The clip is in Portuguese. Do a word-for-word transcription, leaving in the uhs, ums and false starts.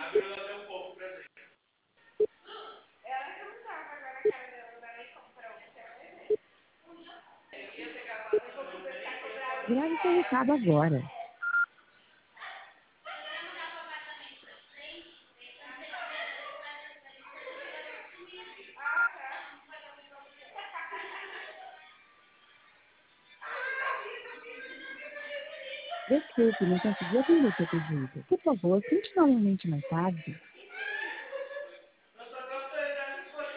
Grave seu recado agora. Desculpe, não consegui atender seu pedido. Por favor, tente novamente mais tarde.